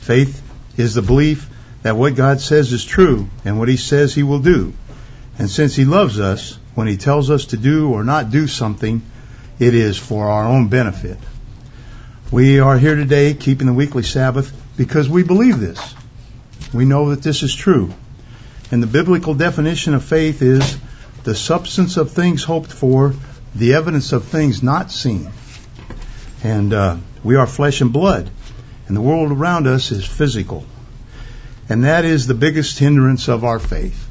Faith is the belief that what God says is true and what He says He will do. And since He loves us, when He tells us to do or not do something, it is for our own benefit. We are here today keeping the weekly Sabbath because we believe this. We know that this is true. And the biblical definition of faith is the substance of things hoped for, the evidence of things not seen. And we are flesh and blood, and the world around us is physical. And that is the biggest hindrance of our faith.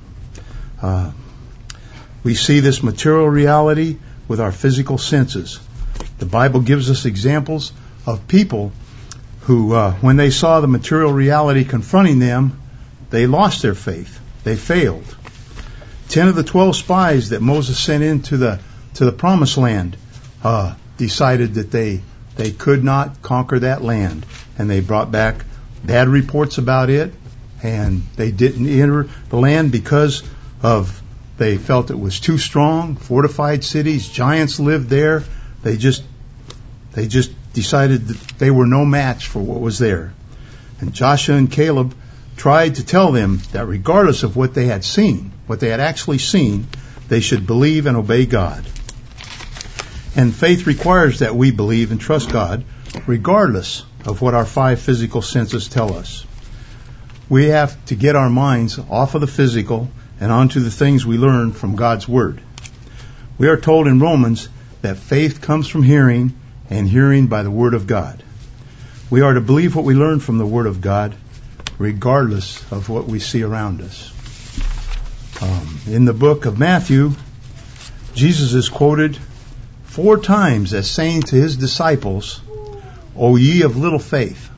We see this material reality with our physical senses. The Bible gives us examples of people who, when they saw the material reality confronting them, they lost their faith. They failed. 10 of the 12 spies that Moses sent into the promised land decided that they could not conquer that land, and they brought back bad reports about it, and they didn't enter the land because they felt it was too strong. Fortified cities, giants lived there. They just decided that they were no match for what was there. And Joshua and Caleb tried to tell them that regardless of what they had seen, what they had actually seen, they should believe and obey God. And faith requires that we believe and trust God regardless of what our 5 physical senses tell us. We have to get our minds off of the physical and onto the things we learn from God's Word. We are told in Romans that faith comes from hearing, and hearing by the Word of God. We are to believe what we learn from the Word of God, regardless of what we see around us. In the book of Matthew, Jesus is quoted 4 times as saying to His disciples, "O ye of little faith."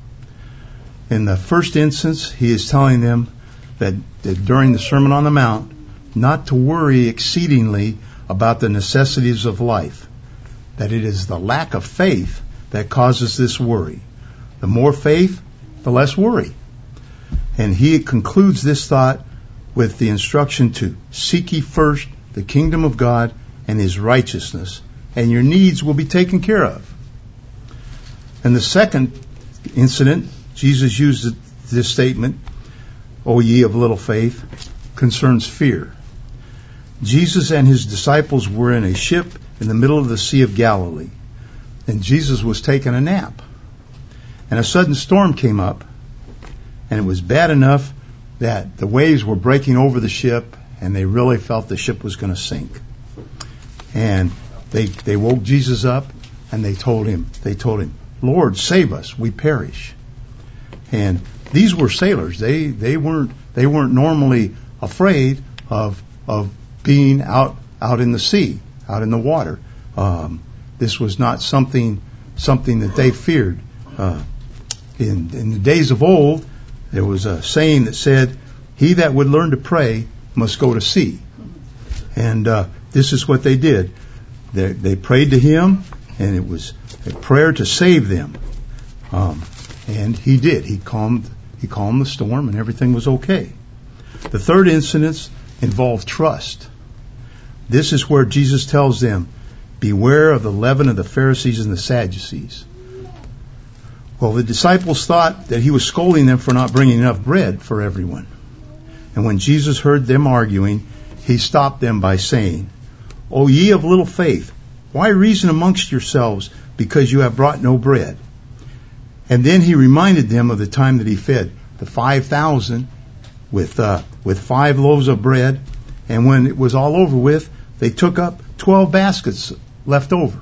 In the first instance, He is telling them that during the Sermon on the Mount, not to worry exceedingly about the necessities of life, that it is the lack of faith that causes this worry. The more faith, the less worry. And He concludes this thought with the instruction to seek ye first the kingdom of God and His righteousness, and your needs will be taken care of. And the second incident, Jesus used this statement, "O ye of little faith," concerns fear. Jesus and His disciples were in a ship in the middle of the Sea of Galilee, and Jesus was taking a nap. And a sudden storm came up, and it was bad enough that the waves were breaking over the ship, and they really felt the ship was going to sink. And they woke Jesus up, and they told him, "Lord, save us, we perish." And these were sailors. They weren't normally afraid of being out in the sea, out in the water. This was not something that they feared. In the days of old, there was a saying that said, "He that would learn to pray must go to sea." And this is what they did. They prayed to Him, and it was a prayer to save them. And He did. He calmed the storm, and everything was okay. The third incident involved trust. This is where Jesus tells them, "Beware of the leaven of the Pharisees and the Sadducees." Well, the disciples thought that He was scolding them for not bringing enough bread for everyone. And when Jesus heard them arguing, He stopped them by saying, "O ye of little faith, why reason amongst yourselves because you have brought no bread?" And then He reminded them of the time that He fed the 5,000 with 5 loaves of bread. And when it was all over with, they took up 12 baskets left over.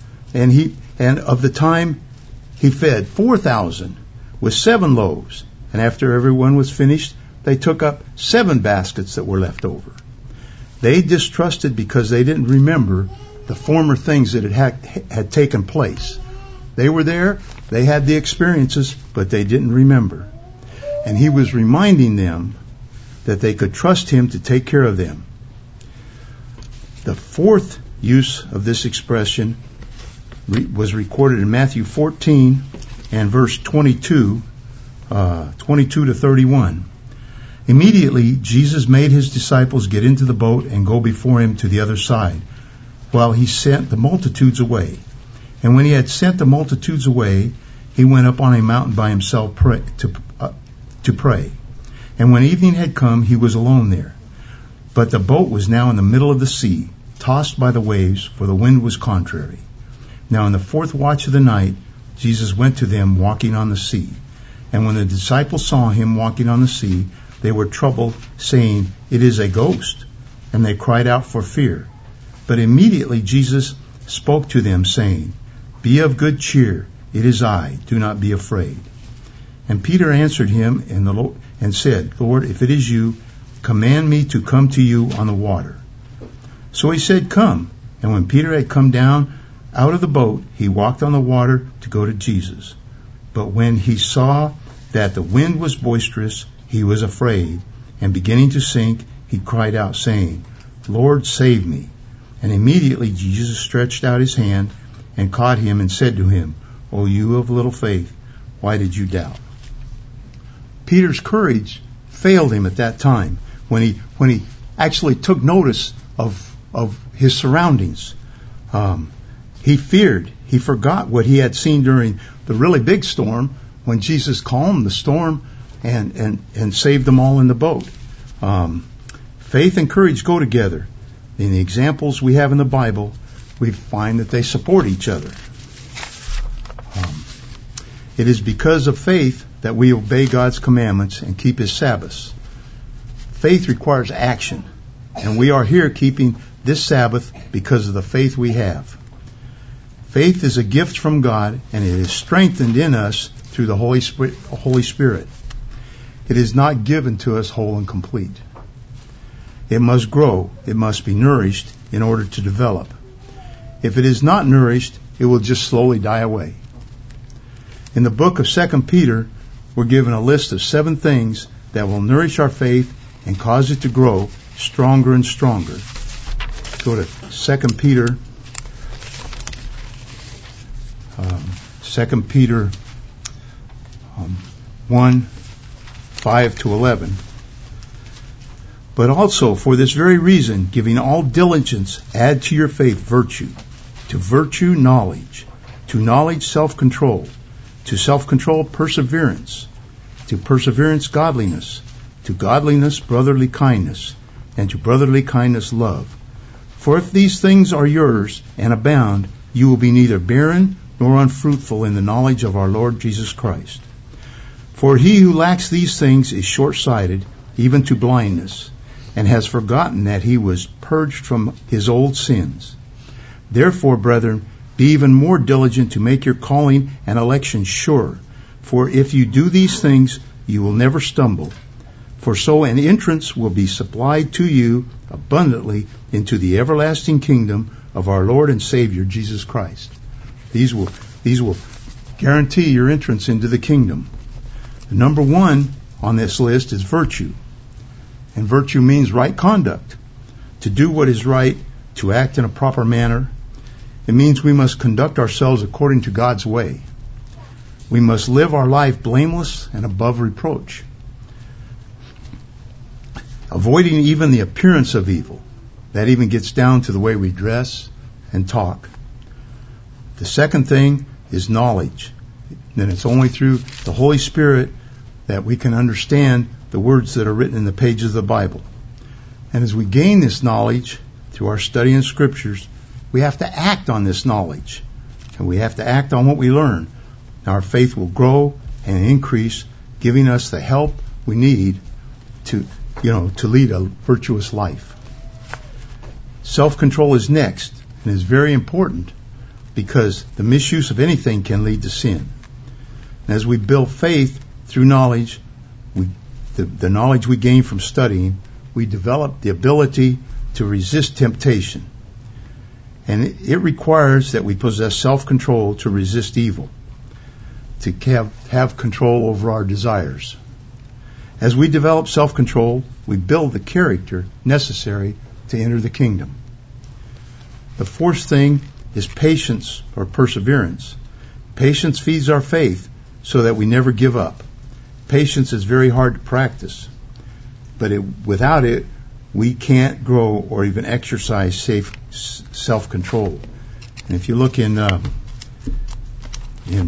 And of the time He fed 4,000 with 7 loaves. And after everyone was finished, they took up 7 baskets that were left over. They distrusted because they didn't remember the former things that had taken place. They were there, they had the experiences, but they didn't remember. And He was reminding them that they could trust Him to take care of them. The fourth use of this expression was recorded in Matthew 14 and verse 22 to 31. Immediately, Jesus made His disciples get into the boat and go before Him to the other side, while He sent the multitudes away. And when He had sent the multitudes away, he went up on a mountain by himself to pray. And when evening had come, he was alone there. But the boat was now in the middle of the sea, tossed by the waves, for the wind was contrary. Now in the fourth watch of the night, Jesus went to them walking on the sea. And when the disciples saw him walking on the sea, they were troubled, saying, "It is a ghost." And they cried out for fear. But immediately Jesus spoke to them, saying, "Be of good cheer, it is I, do not be afraid." And Peter answered him and said, "Lord, if it is you, command me to come to you on the water." So he said, "Come." And when Peter had come down out of the boat, he walked on the water to go to Jesus. But when he saw that the wind was boisterous, he was afraid, and beginning to sink, he cried out, saying, "Lord, save me." And immediately Jesus stretched out his hand and caught him and said to him, "O you of little faith, why did you doubt?" Peter's courage failed him at that time when he actually took notice of his surroundings. He feared. He forgot what he had seen during the really big storm when Jesus calmed the storm and saved them all in the boat. Faith and courage go together. In the examples we have in the Bible, we find that they support each other. It is because of faith that we obey God's commandments and keep His Sabbaths. Faith requires action, and we are here keeping this Sabbath because of the faith we have. Faith is a gift from God, and it is strengthened in us through the Holy Spirit. It is not given to us whole and complete. It must grow. It must be nourished in order to develop. If it is not nourished, it will just slowly die away. In the book of 2 Peter, we're given a list of 7 things that will nourish our faith and cause it to grow stronger and stronger. Go to 2 Peter 1, 5 to 11. But also, for this very reason, giving all diligence, add to your faith virtue, to virtue knowledge, to knowledge self-control, to self-control perseverance, to perseverance godliness, to godliness brotherly kindness, and to brotherly kindness love. For if these things are yours and abound, you will be neither barren nor unfruitful in the knowledge of our Lord Jesus Christ. For he who lacks these things is short-sighted, even to blindness, and has forgotten that he was purged from his old sins. Therefore, brethren, be even more diligent to make your calling and election sure. For if you do these things, you will never stumble. For so an entrance will be supplied to you abundantly into the everlasting kingdom of our Lord and Savior, Jesus Christ. These will guarantee your entrance into the kingdom. The number 1 on this list is virtue. And virtue means right conduct. To do what is right, to act in a proper manner. It means we must conduct ourselves according to God's way. We must live our life blameless and above reproach, avoiding even the appearance of evil. That even gets down to the way we dress and talk. The second thing is knowledge. And it's only through the Holy Spirit that we can understand the words that are written in the pages of the Bible. And as we gain this knowledge through our study in Scriptures, we have to act on this knowledge. And we have to act on what we learn. Our faith will grow and increase, giving us the help we need to lead a virtuous life. Self-control is next, and is very important because the misuse of anything can lead to sin. And as we build faith through knowledge, the knowledge we gain from studying, we develop the ability to resist temptation. And it requires that we possess self-control to resist evil, to have control over our desires. As we develop self-control, we build the character necessary to enter the kingdom. The fourth thing is patience or perseverance. Patience feeds our faith so that we never give up. Patience is very hard to practice, but without it, we can't grow or even exercise safe self-control. And if you look in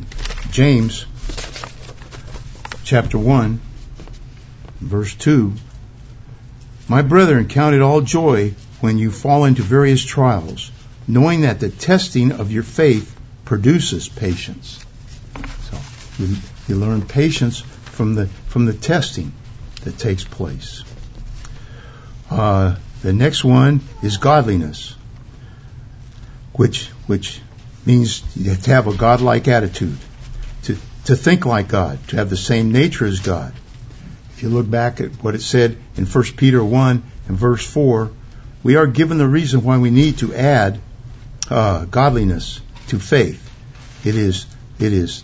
James chapter 1, verse 2. My brethren, count it all joy when you fall into various trials, knowing that the testing of your faith produces patience. So you learn patience from the testing that takes place. The next one is godliness, which means you have to have a godlike attitude, to think like God, to have the same nature as God. If you look back at what it said in 1 Peter 1 and verse 4, we are given the reason why we need to add godliness to faith. It is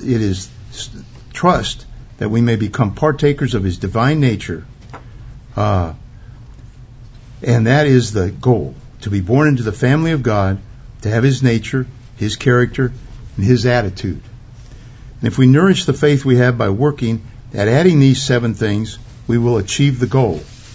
trust that we may become partakers of His divine nature, and that is the goal: to be born into the family of God, to have His nature, His character, and His attitude. And if we nourish the faith we have by working at adding these 7 things, we will achieve the goal.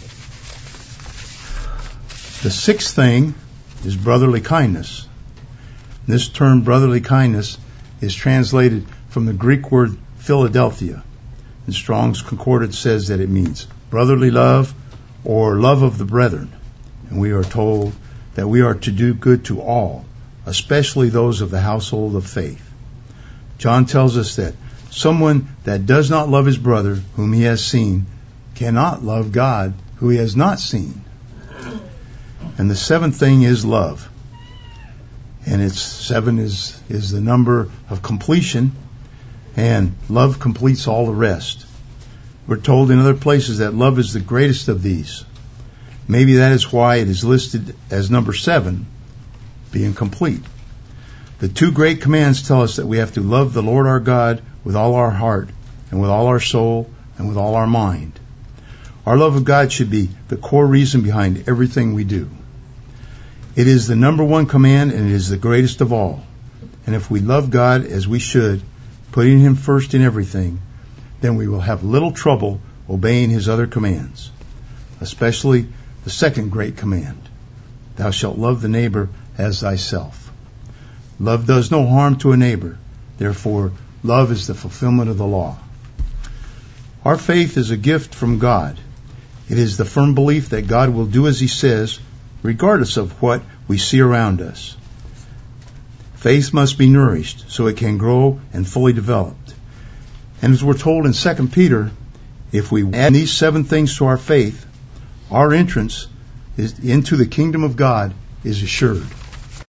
The 6th thing is brotherly kindness. This term, brotherly kindness, is translated from the Greek word Philadelphia. And Strong's Concordance says that it means brotherly love or love of the brethren. And we are told that we are to do good to all, especially those of the household of faith. John tells us that someone that does not love his brother whom he has seen cannot love God who he has not seen. And the 7th thing is love. And 7 is the number of completion, and love completes all the rest. We're told in other places that love is the greatest of these. Maybe that is why it is listed as number 7, being complete. The 2 great commands tell us that we have to love the Lord our God with all our heart and with all our soul and with all our mind. Our love of God should be the core reason behind everything we do. It is the number 1 command, and it is the greatest of all. And if we love God as we should, putting Him first in everything, then we will have little trouble obeying His other commands, especially the 2nd great command: Thou shalt love the neighbor as thyself. Love does no harm to a neighbor. Therefore, love is the fulfillment of the law. Our faith is a gift from God. It is the firm belief that God will do as He says, regardless of what we see around us. Faith must be nourished so it can grow and fully developed. And as we're told in 2 Peter, if we add these 7 things to our faith, our entrance into the kingdom of God is assured.